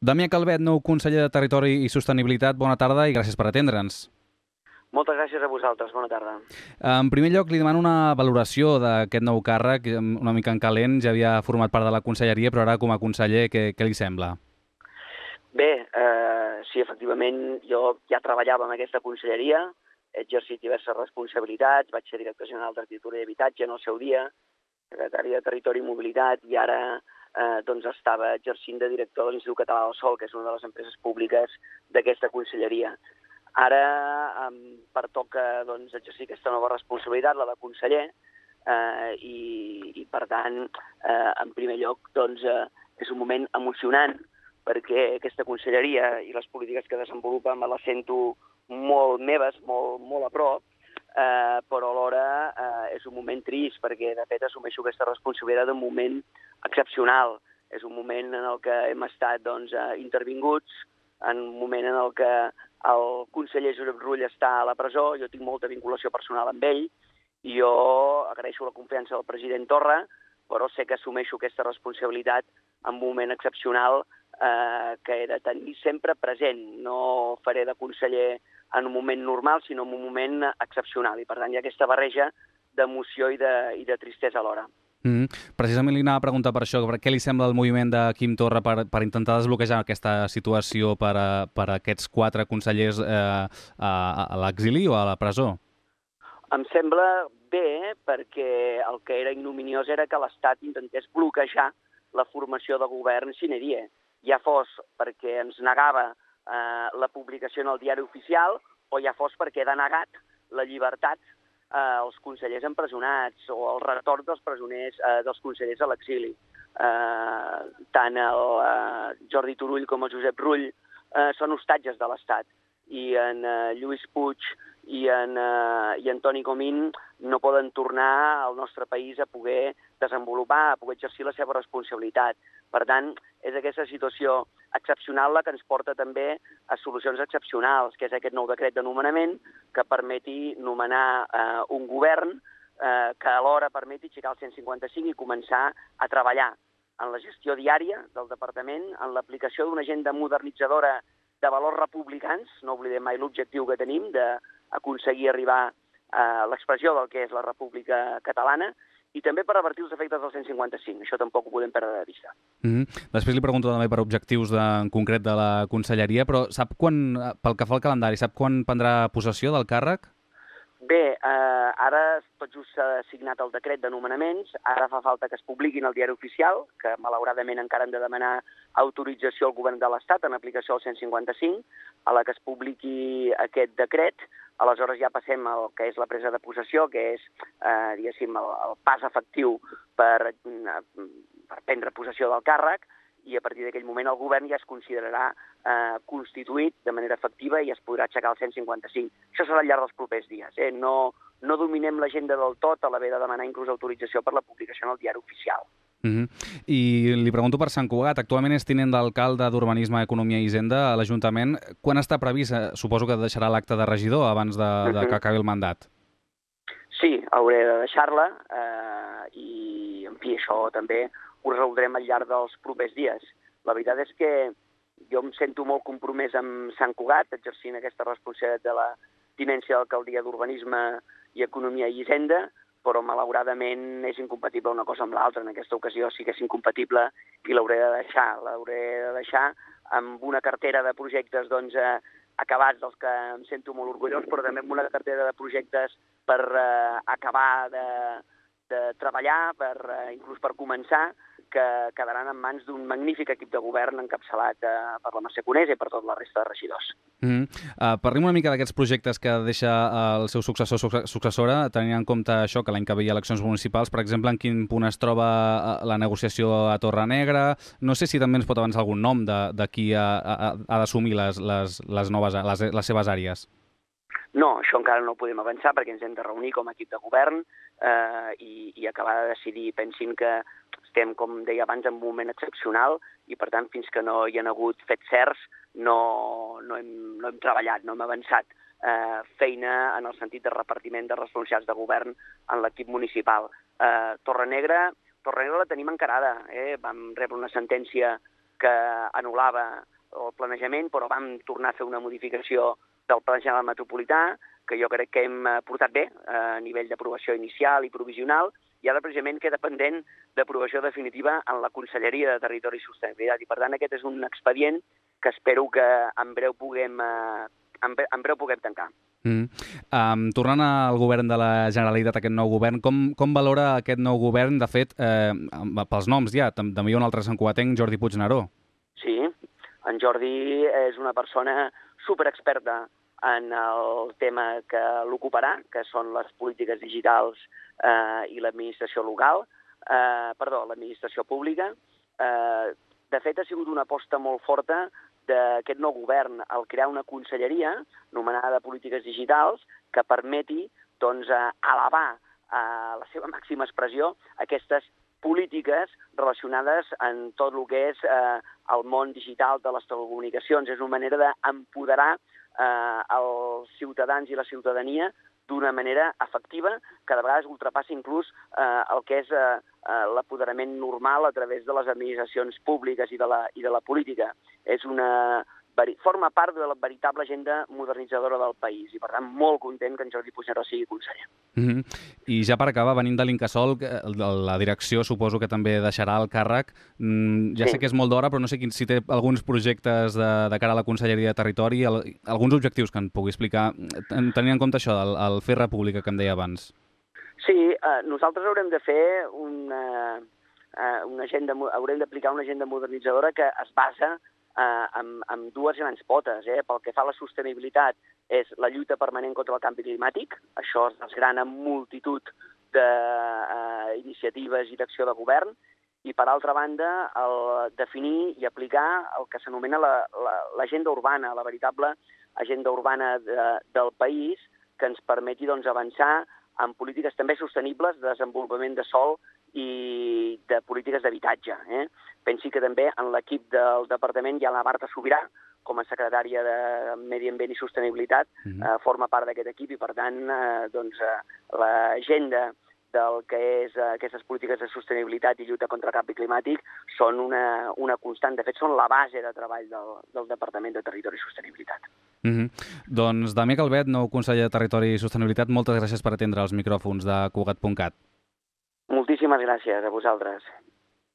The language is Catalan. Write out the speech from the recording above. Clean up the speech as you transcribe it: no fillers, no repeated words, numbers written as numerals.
Damià Calvet, nou conseller de Territori i Sostenibilitat, bona tarda i gràcies per atendre'ns. Moltes gràcies a vosaltres, bona tarda. En primer lloc, li demano una valoració d'aquest nou càrrec, una mica en calent, ja havia format part de la conselleria, però ara com a conseller, què li sembla? Bé, sí, efectivament, jo ja treballava en aquesta conselleria, he exercit diverses responsabilitats, vaig ser director general d'Arquitectura i Habitatge en el seu dia, secretari de Territori i Mobilitat, i ara estava exercint de director de l'Institut Català del Sòl, que és una de les empreses públiques d'aquesta conselleria. Ara em pertoca exercir aquesta nova responsabilitat, la de conseller, i per tant, en primer lloc, és un moment emocionant, perquè aquesta conselleria i les polítiques que desenvolupa me les sento molt meves, molt a prop, però alhora és un moment trist, perquè de fet assumeixo aquesta responsabilitat d'un moment excepcional. És un moment en el que hem estat intervinguts, en un moment en el que el conseller Josep Rull està a la presó, jo tinc molta vinculació personal amb ell, i jo agraeixo la confiança del president Torra, però sé que assumeixo aquesta responsabilitat en un moment excepcional que he de tenir sempre present. No faré de conseller en un moment normal, sinó en un moment excepcional. I per tant hi ha aquesta barreja d'emoció i de tristesa alhora. Precisament li anava a preguntar per això, què li sembla el moviment de Quim Torra per intentar desbloquejar aquesta situació per a aquests 4 consellers a l'exili o a la presó? Em sembla bé, perquè el que era ignominiós era que l'Estat intentés bloquejar la formació de govern sine die, ja fos perquè ens negava la publicació en el diari oficial o ja fos perquè ha denegat la llibertat als consellers empresonats o el retorn dels presoners, dels consellers a l'exili. Tant el Jordi Turull com el Josep Rull són hostatges de l'Estat, i en Lluís Puig i en Toni Comín no poden tornar al nostre país a poder desenvolupar, a poder exercir la seva responsabilitat. Per tant, és aquesta situació excepcional la que ens porta també a solucions excepcionals, que és aquest nou decret de nomenament que permeti nomenar un govern que alhora permeti aixecar el 155 i començar a treballar en la gestió diària del departament, en l'aplicació d'una agenda modernitzadora de valors republicans, no oblidem mai l'objectiu que tenim d'aconseguir arribar a l'expressió del que és la República Catalana, i també per revertir els efectes del 155. Això tampoc ho podem perdre de vista. Després li pregunto també per objectius en concret de la conselleria, però sap quan, pel que fa al calendari, sap quan prendrà possessió del càrrec? Bé, ara tot just s'ha signat el decret de nomenaments, ara fa falta que es publiqui en el diari oficial, que malauradament encara hem de demanar autorització al govern de l'Estat en aplicació del 155, a la que es publiqui aquest decret, aleshores ja passem al que és la presa de possessió, que és, diguéssim, el pas efectiu per prendre possessió del càrrec, i a partir d'aquell moment el govern ja es considerarà constituït de manera efectiva i es podrà aixecar el 155. Això serà al llarg dels propers dies. No dominem l'agenda del tot a l'haver de demanar inclús autorització per la publicació en el diari oficial. I li pregunto per Sant Cugat. Actualment és tinent d'alcalde d'Urbanisme, Economia i Hisenda a l'Ajuntament. Quan està previst? Suposo que deixarà l'acte de regidor abans de que acabi el mandat. Sí, hauré de deixar-la i, en fi, això també ho resoldrem al llarg dels propers dies. La veritat és que jo em sento molt compromès amb Sant Cugat, exercint aquesta responsabilitat de la tinència d'alcaldia d'Urbanisme i Economia i Hisenda, però malauradament és incompatible una cosa amb l'altra. En aquesta ocasió sí que és incompatible i l'hauré de deixar. L'hauré de deixar amb una cartera de projectes acabats dels que em sento molt orgullós, però també amb una cartera de projectes per acabar de treballar, inclús per començar, que quedaran en mans d'un magnífic equip de govern encapçalat per la Mercè Conesa i per tota la resta de regidors. Parlim una mica d'aquests projectes que deixa el seu successora, tenint en compte això, que l'any que ve hi ha eleccions municipals. Per exemple, en quin punt es troba la negociació a Torrenegra? No sé si també ens pot avançar algun nom de qui ha d'assumir les seves àrees. No, això encara no ho podem avançar perquè ens hem de reunir com a equip de govern i acabar de decidir. Pensin que estem, com deia abans, en un moment excepcional i, per tant, fins que no hi ha hagut fets certs, no hem treballat, no hem avançat feina en el sentit de repartiment de responsabilitats de govern en l'equip municipal. Torrenegra la tenim encarada. Vam rebre una sentència que anul·lava el planejament, però vam tornar a fer una modificació del Pla General Metropolità, que jo crec que hem portat bé a nivell d'aprovació inicial i provisional, i ara precisament queda pendent d'aprovació definitiva en la Conselleria de Territori i Sostenibilitat. I per tant aquest és un expedient que espero que en breu puguem tancar. Tornant al govern de la Generalitat, aquest nou govern, com valora aquest nou govern? De fet, pels noms ja, també hi ha un altre santcugatenc, Jordi Puigneró. Sí, en Jordi és una persona superexperta en el tema que l'ocuparà, que són les polítiques digitals i l'administració l'administració pública. De fet, ha sigut una aposta molt forta d'aquest nou govern al crear una conselleria anomenada de polítiques digitals que permeti elevar a la seva màxima expressió aquestes polítiques relacionades amb tot el que és el món digital de les telecomunicacions. És una manera d'empoderar els ciutadans i la ciutadania d'una manera efectiva, que de vegades ultrapassa inclús el que és l'apoderament normal a través de les administracions públiques i de la política. Forma part de la veritable agenda modernitzadora del país i, per tant, molt content que en Jordi Puigneró sigui conseller. I ja per acabar, venint de l'Incasòl, la direcció suposo que també deixarà el càrrec. Ja sé que és molt d'hora, però no sé si té alguns projectes de cara a la Conselleria de Territori, alguns objectius que en pugui explicar, tenint en compte això, el fer república que em deia abans. Sí, nosaltres haurem de fer haurem d'aplicar una agenda modernitzadora que es basa amb dues grans potes. Pel que fa a la sostenibilitat és la lluita permanent contra el canvi climàtic. Això es desgrana en multitud d'iniciatives i d'acció de govern. I, per altra banda, el definir i aplicar el que s'anomena l'agenda urbana, la veritable agenda urbana del país, que ens permeti avançar en polítiques també sostenibles de desenvolupament de sòl i de polítiques d'habitatge. Pensi que també en l'equip del departament hi ha la Marta Sobirà, com a secretària de Medi Ambient i Sostenibilitat, forma part d'aquest equip i, per tant, l'agenda del que és aquestes polítiques de sostenibilitat i lluita contra el canvi climàtic són una constant. De fet, són la base de treball del Departament de Territori i Sostenibilitat. Doncs Damià Calvet, nou conseller de Territori i Sostenibilitat, moltes gràcies per atendre els micròfons de Cugat.cat. Moltíssimes gràcies a vosaltres.